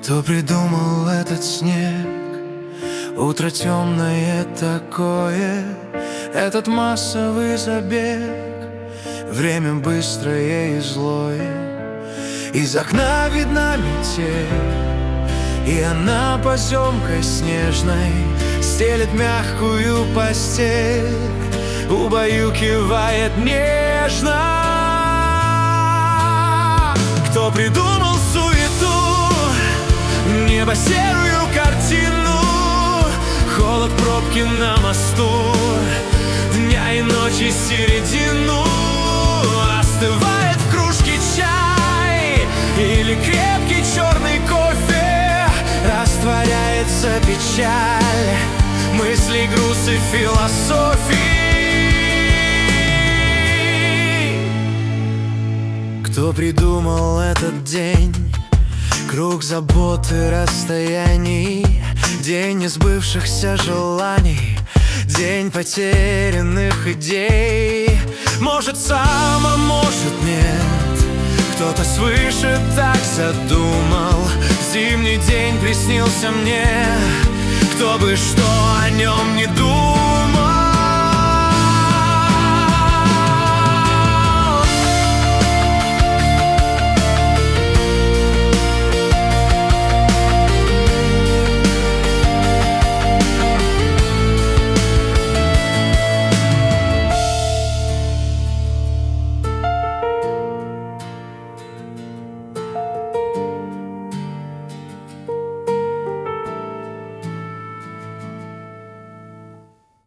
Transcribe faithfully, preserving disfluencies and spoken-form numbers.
Кто придумал этот снег? Утро темное такое, этот массовый забег, время быстрое и злое. Из окна видна метель, и она поземкой снежной стелет мягкую постель, убаюкивает нежно. Кто придумал суету, небо серую картину, холод пробки на мосту, дня и ночи середину. Остывает в кружке чай или крепкий черный кофе, растворяется печаль, мысли, груз и философии. Кто придумал этот день? Круг заботы, расстояний, день несбывшихся желаний, день потерянных идей. Может сам, а может нет, кто-то свыше так задумал. Зимний день приснился мне, кто бы что о нем не думал.